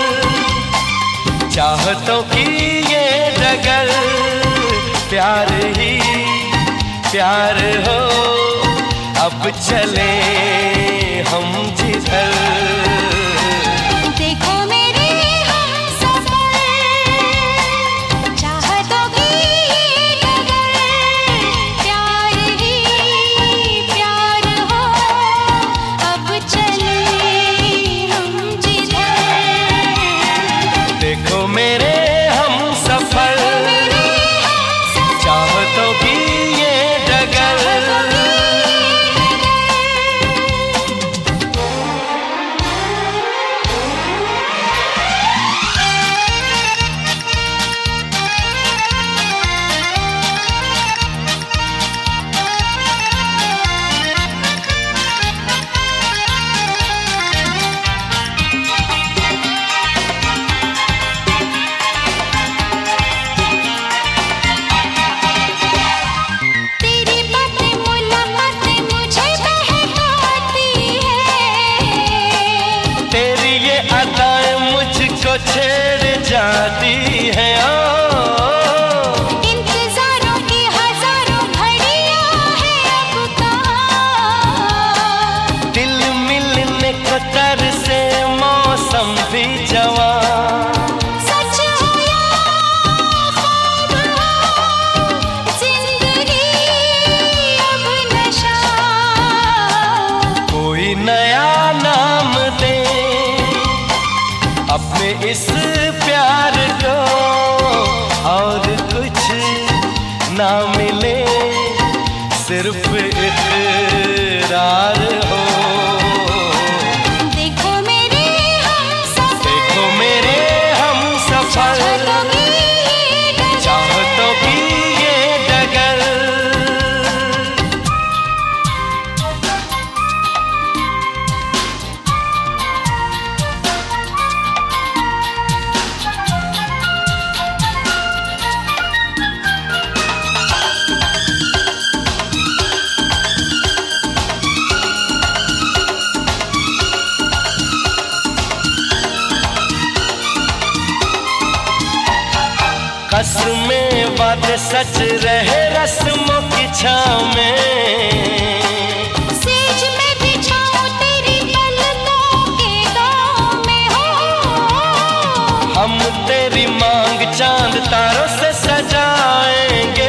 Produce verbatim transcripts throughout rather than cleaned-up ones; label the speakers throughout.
Speaker 1: चाहतों की ये डगर, प्यार ही प्यार हो। अब चले हम जिधर,
Speaker 2: देखो मेरे हमसफर, चाहतों की ये डगर, प्यार ही प्यार हो। अब चले हम जिधर,
Speaker 1: देखो मेरे हमसफर, चाहतों की ये डगर। छेड़ जाती है
Speaker 2: इंतजारों की हजारों घड़ियां है अब कहाँ,
Speaker 1: दिल मिलने को तरसे मौसम भी जवां।
Speaker 2: सच हो या ख्वाब हो, जिंदगी अब नशा,
Speaker 1: कोई नया नाम दे अपने इस प्यार को, और कुछ ना मिले सिर्फ इकरार हो।
Speaker 2: देखो मेरे हमसफर,
Speaker 1: देखो मेरे हमसफर, चाहतों की ये डगर। कसमें वादे सच रहे रस्मों की छाँव में,
Speaker 2: सेज में बिछाऊं तेरी पलकों के दाव में हो।
Speaker 1: हम तेरी मांग चांद तारों से सजाएंगे,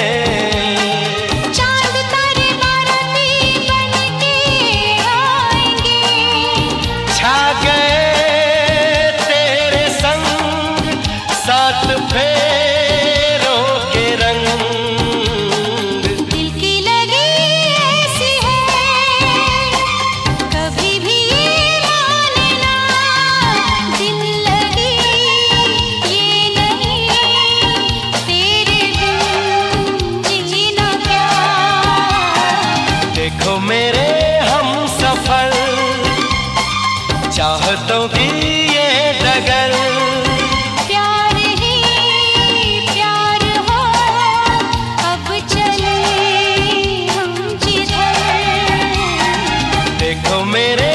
Speaker 2: चांद तारे बाराती बनके आएंगे,
Speaker 1: छा गए तेरे संग साथ फेरों के रंग।
Speaker 2: दिल की लगी ऐसी है, कभी भी ये माने ना, दिल लगी ये नहीं, तेरे बिन जीना क्या।
Speaker 1: देखो मेरे हमसफर, चाहतों की ये डगर।
Speaker 2: प्यार ही प्यार हो, अब चले हम जिधर,
Speaker 1: देखो मेरे